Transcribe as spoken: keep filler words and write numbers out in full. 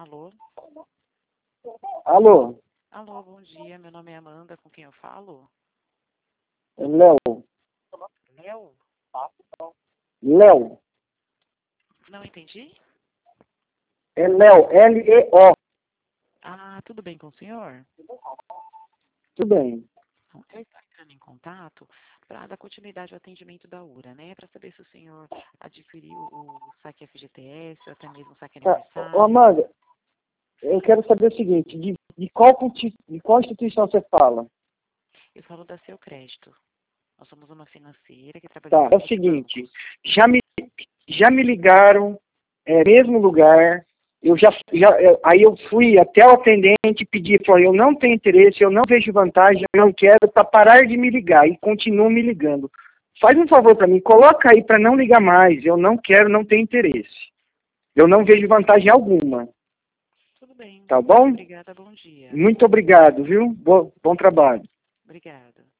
Alô? Alô? Alô, bom dia. Meu nome é Amanda. Com quem eu falo? É Léo. Léo? Léo. Não entendi? É Léo. L E O. Ah, tudo bem com o senhor? Tudo bem. Eu estou entrando em contato para dar continuidade ao atendimento da U R A, né? Para saber se o senhor adquiriu o saque F G T S ou até mesmo o saque Tá. aniversário. Ô, Amanda, eu quero saber o seguinte, de, de, qual, conti- de qual instituição você fala? Eu falo da Seu Crédito. Nós somos uma financeira que trabalha Tá, com é o seguinte, já me, já me ligaram, é, mesmo lugar, eu já, já, eu- aí eu fui até o atendente pedir, falei, eu não tenho interesse, eu não vejo vantagem, eu não quero, para parar de me ligar, e continuam me ligando. Faz um favor para mim, coloca aí para não ligar mais, eu não quero, não tenho interesse. Eu não vejo vantagem alguma, Tudo bem. tá bom? Obrigada, bom dia. Muito obrigado, viu? Bo- bom trabalho. Obrigada.